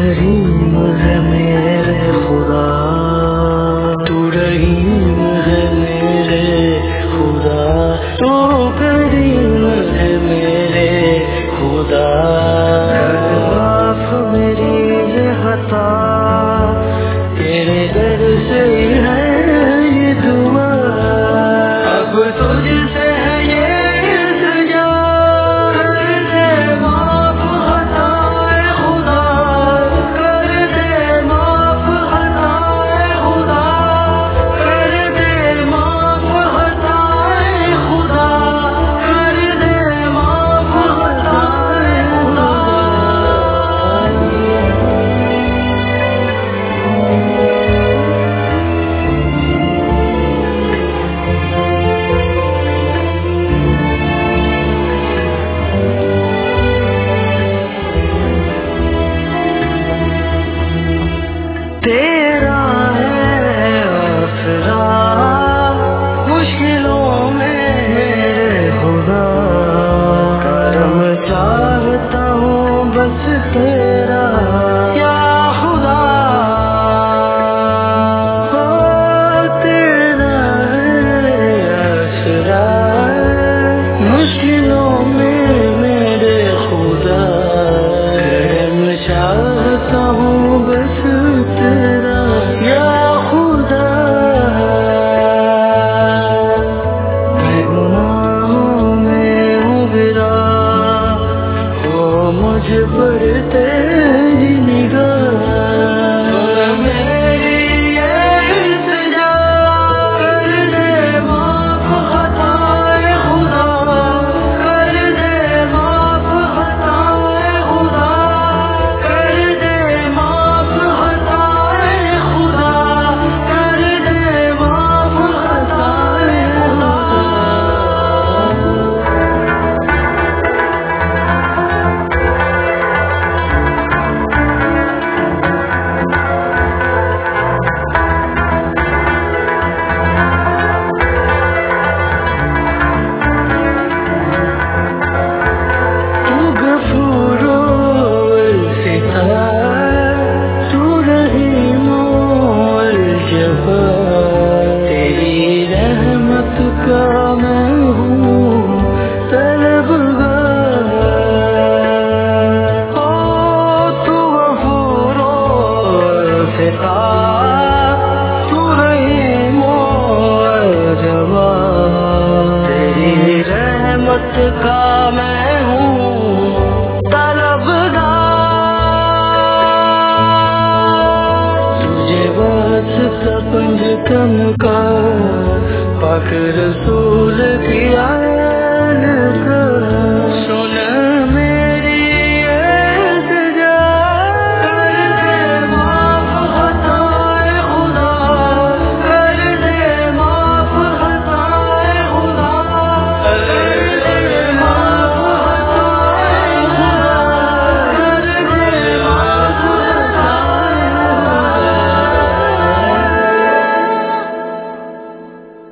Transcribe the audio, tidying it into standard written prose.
کریم ہے میرے خدا، تو رحیم ہے میرے خدا، تو کریم ہے میرے خدا، معاف میری یہ خطا، تیرے در سے ہے یہ دعا، اب تجھ سے ہے یہ التجا، کر دے معاف خطائے خدا، کر دے معاف خطائے خدا، کر دے معاف خطائے خدا، کر دے معاف خطائے خدا۔ تیرا ہے آسرا مشکلوں میں میرے خدا، کرم چاہتا ہوں بس تیرا یا خدا، تیرا ہے آسرا مشکلوں میں میرے خدا، کرم چاہتا ہوں بس تیرا یا خدا، میں گناہوں میں ہوں گرا، ہو مجھ پر تیری نگاہ، میری یہ التجا، کر دے معاف خطائے خدا، کر دے معاف خطائے خدا، کر دے معاف خطائے خدا، کر دے معاف خطائے خدا۔ تو غفور الستار، تو رحیم الجبار، تیری رحمت کا میں ہوں طلبگار، تو غفور الستار، تو رحیم الجبار، تیری رحمت کا